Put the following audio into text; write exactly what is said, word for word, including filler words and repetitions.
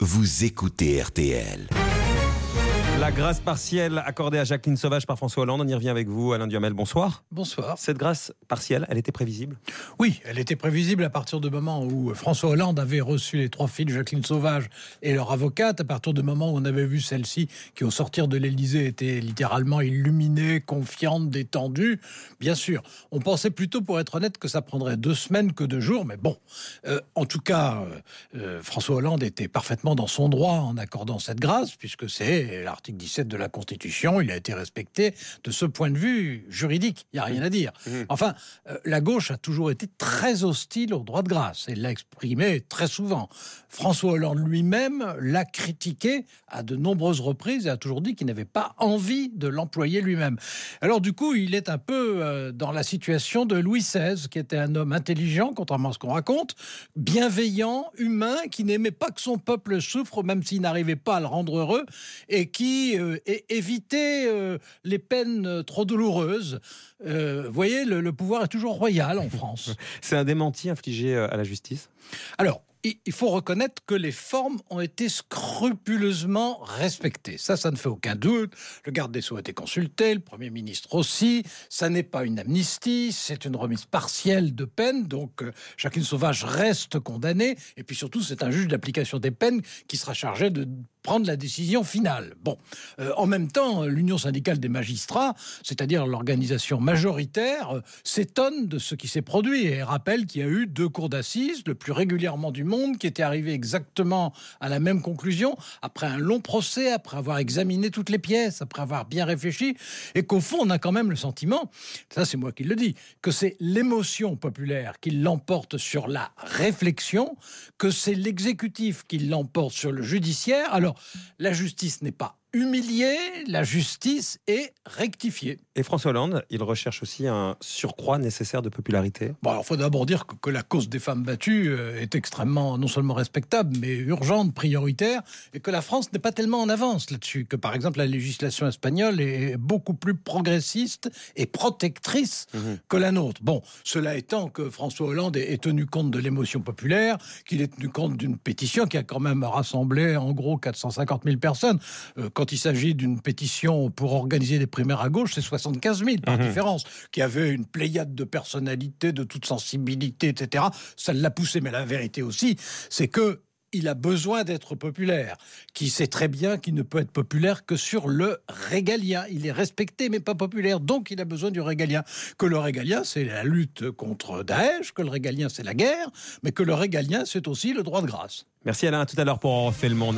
vous écoutez R T L. La grâce partielle accordée à Jacqueline Sauvage par François Hollande, on y revient avec vous, Alain Duhamel, bonsoir. Bonsoir. Cette grâce partielle, elle était prévisible ? Oui, elle était prévisible à partir du moment où François Hollande avait reçu les trois filles de Jacqueline Sauvage et leur avocate, à partir du moment où on avait vu celle-ci qui, au sortir de l'Élysée, était littéralement illuminée, confiante, détendue. Bien sûr, on pensait plutôt, pour être honnête, que ça prendrait deux semaines que deux jours, mais bon. Euh, en tout cas, euh, François Hollande était parfaitement dans son droit en accordant cette grâce, puisque c'est l'article dix-sept de la Constitution, il a été respecté de ce point de vue juridique, il n'y a rien à dire. Mmh. Enfin, euh, la gauche a toujours été très hostile au droit de grâce, elle l'a exprimé très souvent. François Hollande lui-même l'a critiqué à de nombreuses reprises et a toujours dit qu'il n'avait pas envie de l'employer lui-même. Alors du coup, il est un peu euh, dans la situation de Louis seize, qui était un homme intelligent, contrairement à ce qu'on raconte, bienveillant, humain, qui n'aimait pas que son peuple souffre, même s'il n'arrivait pas à le rendre heureux, et qui Euh, et éviter euh, les peines euh, trop douloureuses. Euh, vous voyez, le, le pouvoir est toujours royal en France. C'est un démenti infligé à la justice ? Alors, il faut reconnaître que les formes ont été scrupuleusement respectées. Ça, ça ne fait aucun doute. Le garde des Sceaux a été consulté, le Premier ministre aussi. Ça n'est pas une amnistie, c'est une remise partielle de peine. Donc, euh, Jacqueline Sauvage reste condamnée. Et puis surtout, c'est un juge d'application des peines qui sera chargé de prendre la décision finale. Bon, euh, en même temps, l'Union syndicale des magistrats, c'est-à-dire l'organisation majoritaire, euh, s'étonne de ce qui s'est produit et rappelle qu'il y a eu deux cours d'assises, le plus régulièrement du monde, qui étaient arrivés exactement à la même conclusion, après un long procès, après avoir examiné toutes les pièces, après avoir bien réfléchi, et qu'au fond, on a quand même le sentiment, ça c'est moi qui le dis, que c'est l'émotion populaire qui l'emporte sur la réflexion, que c'est l'exécutif qui l'emporte sur le judiciaire. Alors, la justice n'est pas humiliée, la justice est rectifiée. Et François Hollande, il recherche aussi un surcroît nécessaire de popularité. Bon, alors, il faut d'abord dire que, que la cause des femmes battues est extrêmement, non seulement respectable, mais urgente, prioritaire, et que la France n'est pas tellement en avance là-dessus, que par exemple la législation espagnole est beaucoup plus progressiste et protectrice mmh. que la nôtre. Bon, cela étant que François Hollande est tenu compte de l'émotion populaire, qu'il est tenu compte d'une pétition qui a quand même rassemblé en gros quatre cent cinquante mille personnes. Euh, Quand il s'agit d'une pétition pour organiser des primaires à gauche, c'est soixante-quinze mille par mmh. différence, qui avait une pléiade de personnalités, de toute sensibilité, et cetera. Ça l'a poussé, mais la vérité aussi, c'est que il a besoin d'être populaire, qui sait très bien qu'il ne peut être populaire que sur le régalien. Il est respecté, mais pas populaire, donc il a besoin du régalien. Que le régalien, c'est la lutte contre Daesh, que le régalien, c'est la guerre, mais que le régalien, c'est aussi le droit de grâce. Merci Alain, à tout à l'heure pour On refait le monde.